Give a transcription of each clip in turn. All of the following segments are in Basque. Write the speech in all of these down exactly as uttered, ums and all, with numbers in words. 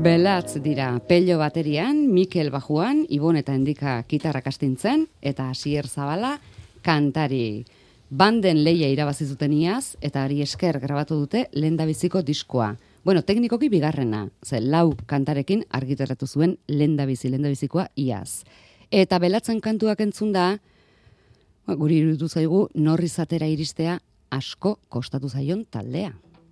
Belatz dira, Pello baterian, Mikel bajuan, Ibon eta Endika gitarrak astintzen, eta Asier Zabala kantari. Banden leia irabazi zuten iaz, eta ari esker grabatu dute lehendabiziko diskoa. Bueno, teknikoki bigarrena, ze lau kantarekin argitaratu zuen lehendabizi, lehendabizikoa iaz. Eta Belatzen kantuak entzun da, guri iruditu zaigu, norri zatera iristea asko kostatu zaion taldea.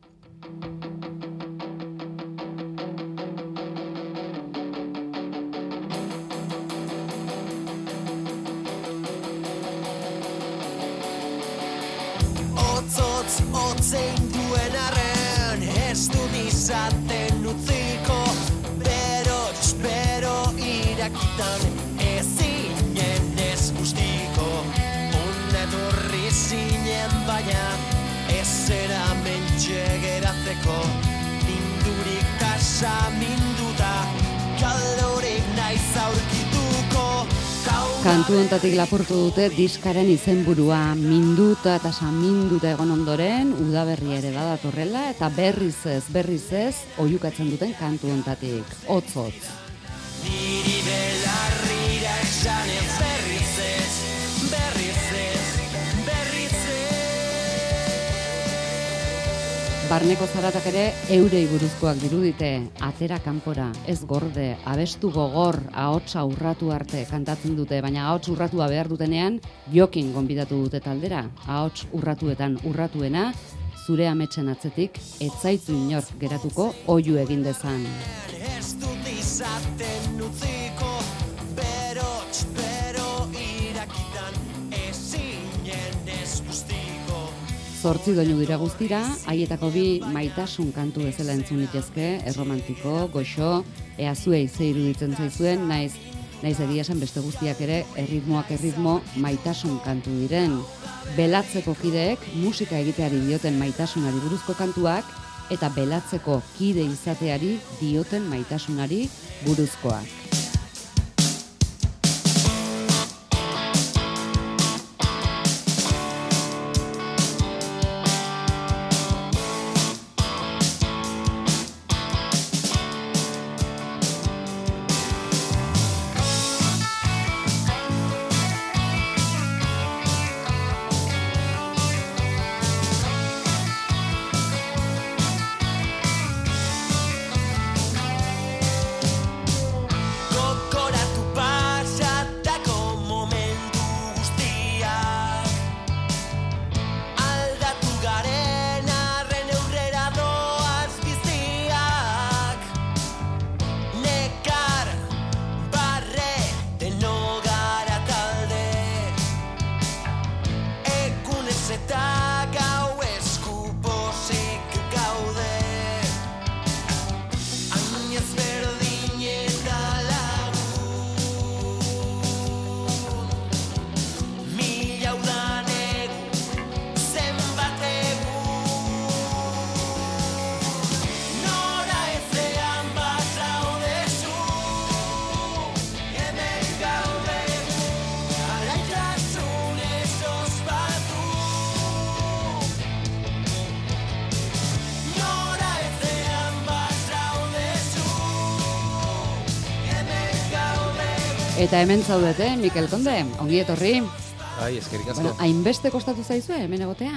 Otzotz, otzein duen arren, ez dut izaten utziko, berots, bero irakitan, ezinen ez guztiko, unetorri zinen baina, ez zera mentxe geratzeko, mindurik kasa minduta, kalorik naiz aurkituko. Kantu hontatik lapurtu dute diskaren izenburua, minduta eta saminduta egon ondoren, udaberria ere badatorrela, eta berriz ez, berriz ez, oihukatzen duten kantu hontatik, hotz-hotz. Niri belarrira esanez berriz ez, berriz ez, berriz ez. Barneko zaratak ere eurei buruzkoak dirudite, atera kanpora, ez gorde, abestu gogor, ahotsa urratu arte kantatzen dute, baina ahots urratua behar dutenean, jokin gonbidatu dute taldera, ahots urratuetan urratuena, zure ametsen atzetik, etzaitu inork geratuko oihu egin dezan. Ez dut izaten utziko, berots, bero irakitan, ezinen ez guztiko. Zortzi doinu dira guztira, haietako bi maitasun kantu bezala entzun litezke, erromantiko, goxo, ea zuei ze iruditzen zaizuen, naiz, naiz egia esan beste guztiak ere, erritmoak erritmo maitasun kantu diren. Belatzeko kideek musika egiteari dioten maitasunari buruzko kantuak, eta Belatzeko kide izateari dioten maitasunari buruzkoak. Eta hemen zaudete, Mikel Konde, ongi etorri. Bai, eskerrik asko. Bueno, hainbeste kostatu zaizue, hemen egotea?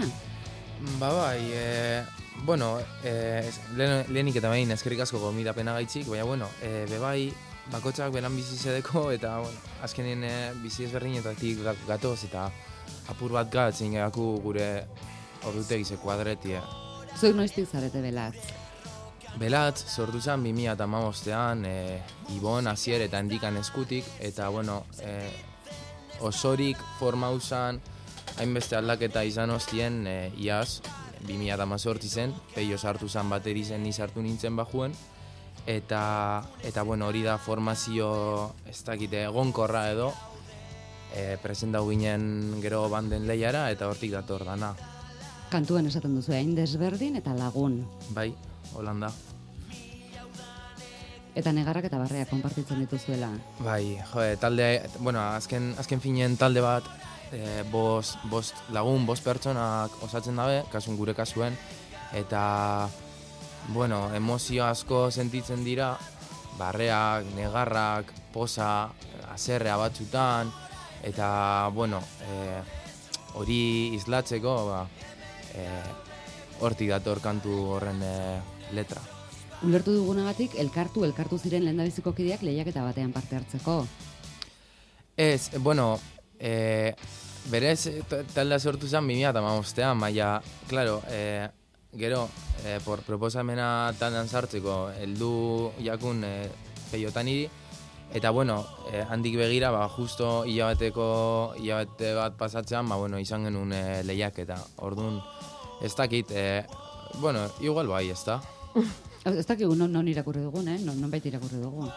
Ba bai, e, bueno, e, lehen, lehenik eta behin eskerrik asko gomidapena gaitzik, baina bueno, e, bebai, bakotxak beran bizi zedeko, eta bueno, azkenien e, bizi ezberdinetatik gatoz, eta apur bat gatzen gaiaku gure ordutegize kuadretia. Zuek noiztik zarete Belatz? Belatz sortu zen bi mila hamabostean, e, Ibon, Asier eta Endikan eskutik, eta bueno, e, osorik forma usan, hainbeste aldaketa izan ostien, e, iaz, bi mila hemezortzi zen, Peio sartu zen bateri zen, ni sartu nintzen bajuen, eta, eta bueno, hori da formazio, ez dakite, egonkorra edo, e, presentau ginen gero banden lehiara, eta hortik dator dana. Kantuan esaten duzu, hain desberdin eta lagun. Bai, Holanda. Eta negarrak eta barreak konpartitzen dituzuela. Bai, jo, talde, bueno, azken, azken finen talde bat, e, bost, bost lagun, bost pertsonak osatzen dabe, kasun gure kasuen, eta, bueno, emozio asko sentitzen dira, barreak, negarrak, posa, haserrea batzutan, eta, bueno, e, hori islatzeko, ba, e, hortik dator kantu horren e, letra. Ulertu dugunagatik, elkartu, elkartu ziren lehendabiziko kideak lehiaketa batean parte hartzeko. Ez, bueno, e, berez taldea sortu zen bi mila hamabostean, baina, claro, e, gero, e, por proposamena taldean sartzeko, heldu jakun e, peiotan iri, eta, bueno, e, handik begira, ba, justo hilabeteko, hilabete bat pasatzean, ba, bueno, izan genuen e, lehiaketa. Orduan, ez dakit, e, bueno, igual bai, ez da. Ez dakigu non, non irakurri dugun, eh? Non, non baita irakurri dugun.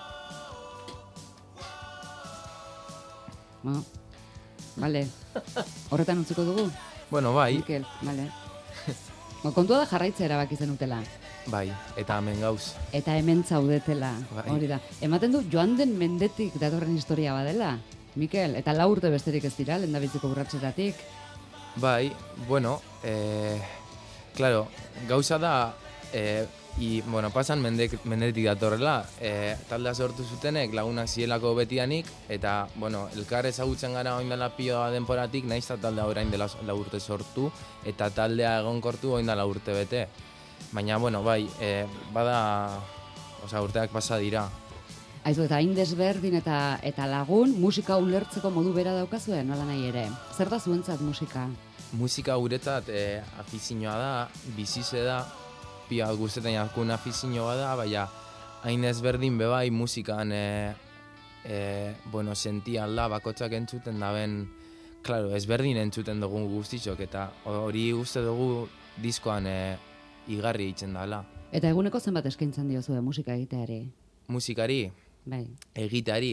Bueno, vale. Horretan utziko dugu? Bueno, bai. Mikel, vale. Bo, kontua da jarraitzea erabaki zenutela. Bai, eta hemen gauz. Eta hemen zaudetela, Bai. hori da. Ematen du joan den mendetik datorren historia badela, Mikel, eta lau urte besterik ez dira, lehendabiziko urratsetatik. Bai, bueno, eh, claro, gauza da, eh, i, bueno, pasan mendek, mendetik datorrela, eh, taldea sortu zutenek lagunak zielako betianik, eta, bueno, elkar ezagutzen gara oin dela pioa denporatik, nahiz eta taldea orain dela lau urte sortu, eta taldea egonkortu oin dela urte bete. Baina, bueno, bai, eh, bada, osea, urteak pasa dira. Aizu, eta hain desberdin eta eta lagun, musika ulertzeko modu bera daukazue, nola nahi ere. Zer da zuentzat musika? Musika guretzat eh, afizioa da, bizize da, pia guztetan jakun afizioa da, baina hain ezberdin bebai musikan e, e, bueno, sentian da, bakotxak entzuten daben, claro, ezberdin entzuten dugu guztitzok, eta hori uste dugu diskoan e, igarri itzen dala. Eta eguneko zenbat eskaintzen diozue musika egiteari? Musikari, Bai. egiteari,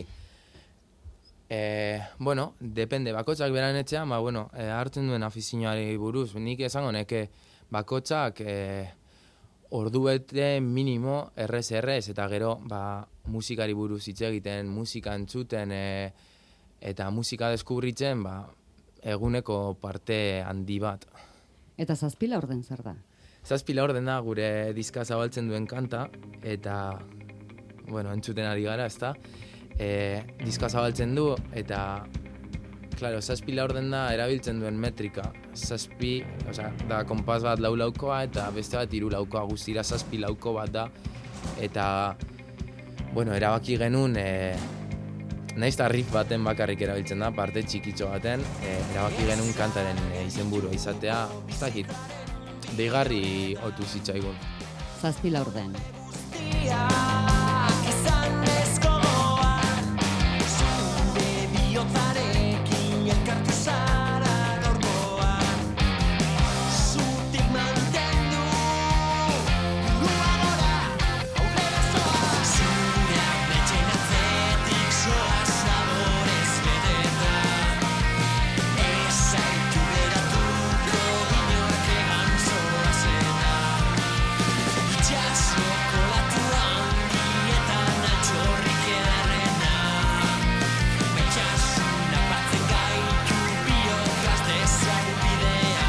e, bueno, depende, bakotxak beran etxean, ba, bueno, e, hartzen duen afizioari buruz, nik esango neke bakotxak e, ordu bete minimo errez errez, eta gero ba, musikari buruz hitz egiten, musika entzuten e, eta musika deskubritzen ba, eguneko parte handi bat. Eta zazpila orden zer da? Zazpila orden da gure diska zabaltzen duen kanta, eta bueno, entzuten ari gara, ezta? E, diska zabaltzen du, eta claro, zazpila orden da erabiltzen duen metrika. Zazpi, osea, da konpas bat lau laukoa eta beste bat hiru laukoa, guztira zazpi lauko bat da. Eta, bueno, erabaki genuen, e, nahiz eta riff baten bakarrik erabiltzen da, parte txikitxo baten, e, erabaki genuen kantaren e, izenburua izatea, ez dakit, deigarri otu zitzaigun. Zazpila orden. Guztiak izan ezkogoan, zure bihotzarekin elkartu zara gaurkoan. Zutik mantendu, burua gora, aurrera zoa. Zure ametxen atzetik zoa zaborez beteta. Ez zaitu geratuko inork egan zoazeta. Itxasoko latu handietan altxorrik edarrena. Baitxasuna batzen gaitu biokaz dezarbidea.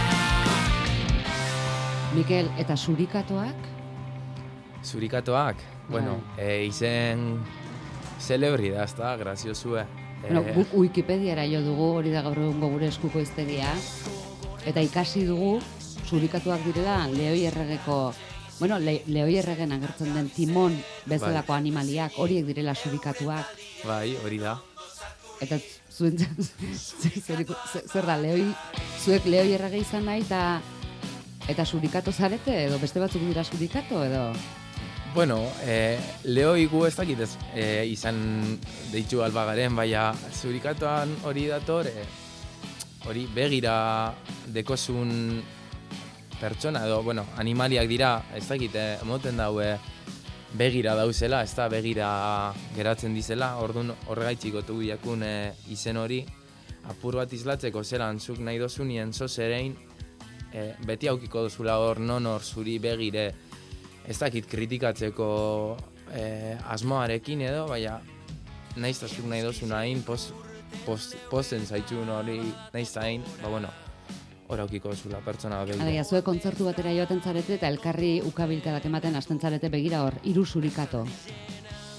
Mikel, eta surikatoak? Zurikatoak, bueno, e, izen celebri da, ezta, graziosue. E, Bueno, guk Wikipediara jo dugu, hori da gaur egungo gure eskuko hiztegia, eta ikasi dugu zurikatuak direla Leoi erregeko, bueno, Le, Leoi erregen agertzen den timon bezalako Bai. animaliak, horiek direla zurikatuak. bai, hori da. Eta zuen zer, zer da, Leoi, zuek Leoi errege izan nahi eta eta surikato zarete, edo beste batzuk dira surikato, edo... Bueno, eh, Leoi gu ez dakit ez, eh, izan deitu albagaren, baina zurikatoan hori dator, eh, hori begira dekozun pertsona, edo, bueno, animaliak dira, ez dakit, eh, emoten daue begira dauzela, ez da begira geratzen dizela, orduan horregaitxik otu jakun eh, izen hori, apur bat islatzeko zelan zuk nahi dozunien zozerein, eh, beti aukiko dozula hor non hor zuri begire, ez dakit kritikatzeko eh, asmoarekin edo, baina nahiz eta zuk nahi dozun hain, poz, poz, pozen zaitxun hori nahiz eta hain, ba bueno, hor aukiko dozula pertsona begira. Alegia, zuek kontzertu batera joaten zarete eta elkarri ukabilkadak ematen hasten zarete begira hor, hiru surikato.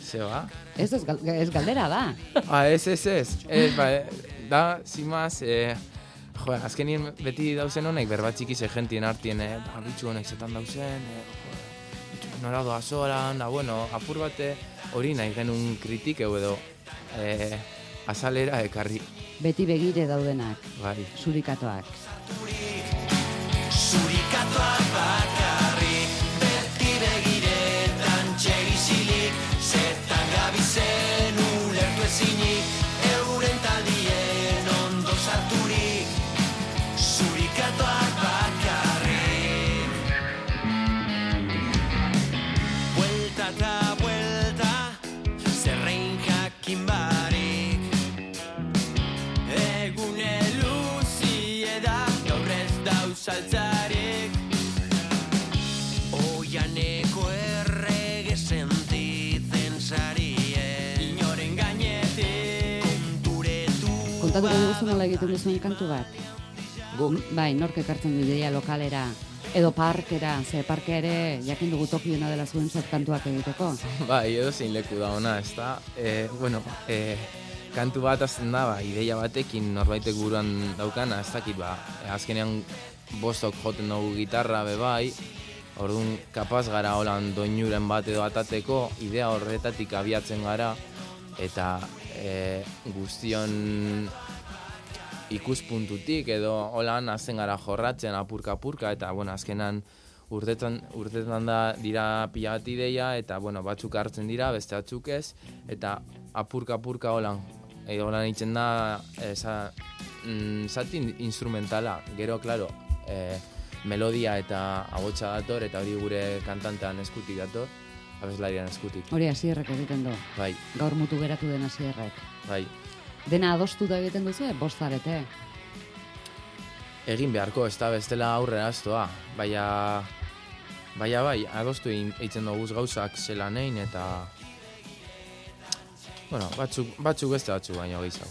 Zeba? Ez, ez, gal- ez galdera da. Ah, ez, ez, ez. Ez, ba, eh, da, zimaz, eh, jo, azkenien beti dauzen honek, berbatxiki ze gentien artien, eh, ba, bitxu honek zetan dauzen, eh, jo, bitxu nora doa zoran, da, bueno, apur bate hori nahi genuen kritikeu edo eh, azalera ekarri, Beti begire daudenak, bai. surikatoak. Zurikatuak bakarrik, beti begiretan txegisilik, zertan gabizen ulertu ezinik, euren taldien ondo sarturik, zurikatuak bakarrik. Buelta eta buelta, zerrein jakin barik, egune luzie da, gaur ez dauz altzarik. Oianeko errege sentitzen sarie, inoren gainetik konturetu. Kontatuko dugu nola egiten duzuen kantu bat? Guk, Bai, nork ekartzen du ideia lokalera, edo parkera, ze parkea ere jakin dugu tokiena dela zuentzat kantuak egiteko. bai, edo zein leku da ona, ez da? E, bueno, e, kantu bat azten da, ba, ideia batekin norbaitek buruan daukana, ez dakit, ba, e, azkenean bostok joten dugu gitarra be bai, orduan kapaz gara holan doinuren bat edo atateko, idea horretatik abiatzen gara, eta e, guztion ikuspuntutik edo holan hasten gara jorratzen apurka-apurka, eta bueno, azkenan urtetan, urtetan da dira pila bat ideia, eta bueno, batzuk hartzen dira, beste batzuk ez, eta apurka-apurka holan, edo holan itzen da, eza, mm, zati instrumentala, gero, klaro, e, melodia eta ahotsa dator, eta hori gure kantantean eskutik dator, abeslarian eskutik. Hori Asierrek egiten du, Bai, gaur mutu geratu den Asierrek. bai. Dena adostu da egiten duzu, bost zarete. Egin beharko, ez da bestela aurrera aztoa. Baina, baina bai, adostu egin- eitzen dugu gauzak zelan egin eta... Bueno, batzuk, batzuk beste batzuk baina gehiago.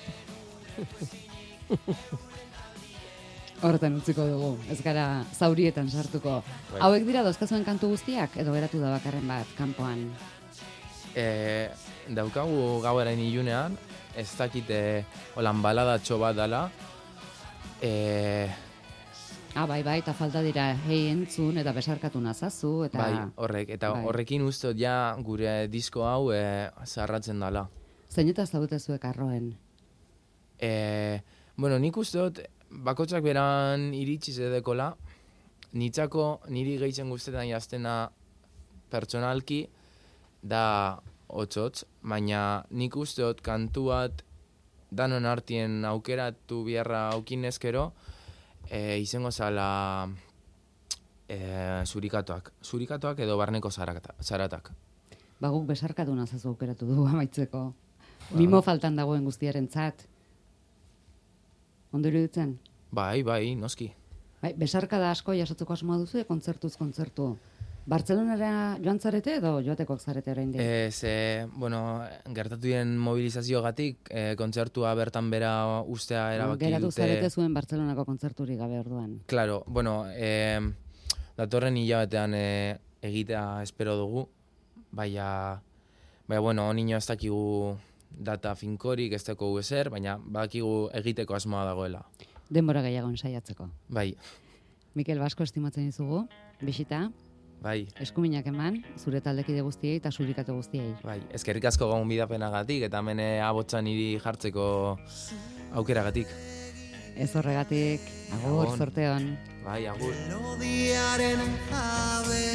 Horretan utziko dugu, ez gara zaurietan sartuko. Bai. Hauek dira dozkazuen kantu guztiak, edo geratu da bakarren bat, kanpoan. E, daukagu gauaren ilunean, ez dakite holan baladatxo bat dala. E, Ah, bai, bai, eta falta dira hei entzun eta besarkatu nazazu, eta... bai, horrek, eta bai. horrekin uste dut ja gure disko hau e, zaharratzen dala. Zeinetaz zaudete zuek arroen? E, bueno, nik uste dut, bakotxak beran iritsi zedekola, nitzako niri gehitzen guztetan jaztena pertsonalki da hotz-hotz, baina nik uste dut kantu bat danon artien aukeratu biharra aukinezkero, e, izango zala e, zurikatuak. Zurikatuak edo barneko zarata- zaratak. Ba, guk besarkatu nazazu aukeratu dugu amaitzeko. Mimo faltan dagoen guztiarentzat. Ondo iruditzen? Bai, bai, noski. Bai, besarkada asko jasotzeko asmoa duzu, kontzertuz kontzertu. Bartzelonara joan zarete edo joatekoak zarete oraindik? E, ze, bueno, gertatu diren mobilizazioagatik, e, kontzertua bertan bera ustea erabaki Geratu dute. zarete zuen Bartzelonako kontzerturik gabe orduan. Claro, bueno, e, datorren hilabetean e, egitea espero dugu, baina, baina bueno, onino ez dakigu data finkorik, ez dakigu ezer, baina badakigu egiteko asmoa dagoela. Denbora gehiago ensaiatzeko. Bai, Mikel Basko estimatzen dizugu, bisita, bai, eskuminak eman, zure taldekide guztiei eta surikatu guztiei. bai. Eskerrik asko gaun bidapenagatik eta hemen abotsan hiri jartzeko aukeragatik. Ez horregatik, agur, Gabon. zorte hon. Bai, agur. Melodiaren jabe,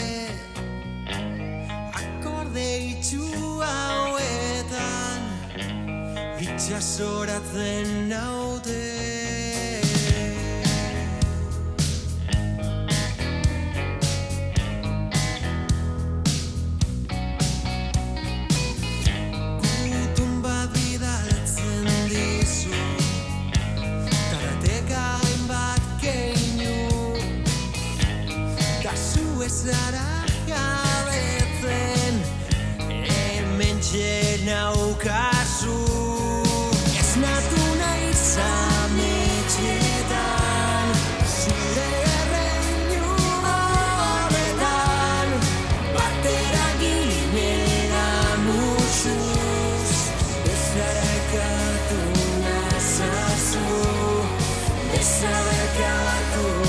akorde itxu hauetan, itxasoratzen naute. Gutun bat bidaltzen dizu, tarateka hainbat keinu, da zu ez zara jabetzen, hementxe naukazu. Ez natu nahi izan que a la tu